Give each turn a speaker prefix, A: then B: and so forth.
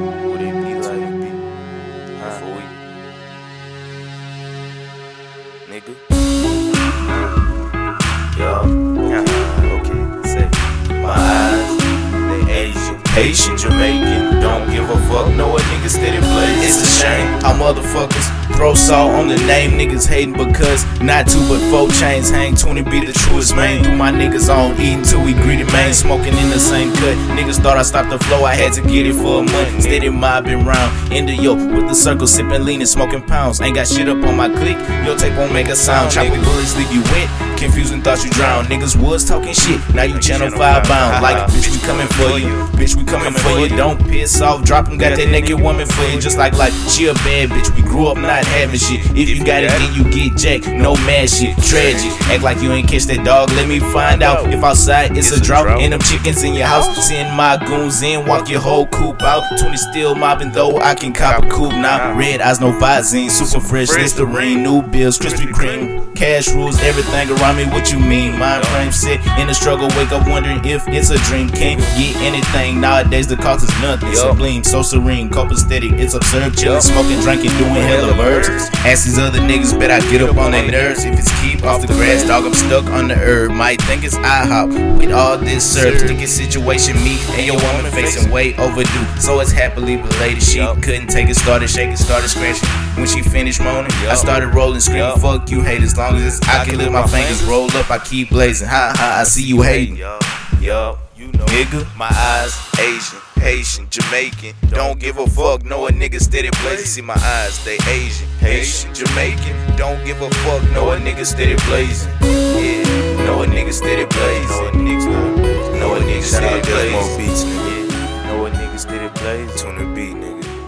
A: Would it be like for we, nigga? Okay, say my eyes, they Asian, Haitian, Jamaican. Don't give a fuck, know a nigga steady play. It's a shame how motherfuckers throw salt on the name. Niggas hating because not two but four chains hang. 20 be the truest main. Threw my niggas on eating till we greedy man. Smoking in the same cut. Niggas thought I stopped the flow, I had to get it for a month. Steady mobbing round in the yo with the circle, sipping lean and smoking pounds. Ain't got shit up on my click, your tape won't make a sound. Chopping bullets leave you wet, confusing thoughts you drown. Niggas was talking shit, now you channel 5 bound. Like bitch we coming for you, bitch we coming for you. Don't piss off, drop 'em, got that naked woman for you. Just like life, she a bad bitch, we grew up not having shit. If you got it then you get jacked, no mad shit. Tragic, act like you ain't catch that dog, let me find out. If outside it's a drought, and them chickens in your house. Send my goons in, walk your whole coop out. 20 still mobbing though, I can cop a coupe now. Red eyes, no Visine, super fresh, Listerine, new bills, Krispy Kreme. Cash rules everything around me, what you mean? Mind frame set in the struggle, wake up wondering if it's a dream. Can't get anything nowadays, the cost is nothing. Sublime, so serene, copacetic, it's absurd. Chillin', smoking, drinking, doing hella verbs. Ask these other niggas, bet I get up on their nerves. If it's keep off the grass, dog, I'm stuck on the herb. Might think it's IHOP with all this serve. Sticky situation, me and your woman facing way overdue. So it's happily belated. She couldn't take it, started shaking, started scratching. When she finished moaning, I started rolling, screaming, fuck you, hate. As long as I can lift my fingers, roll up, I keep blazing. Ha ha, I see you hating. Yup, you know, nigga, my eyes, Asian, Haitian, Jamaican. Don't give a fuck, know a nigga steady blazing. See my eyes, they Asian, Haitian, Jamaican. Don't give a fuck, know a nigga steady blazing. Yeah, know a nigga steady blazing. Know a nigga steady blazing. Know a nigga steady blazing. Tune the beat, nigga.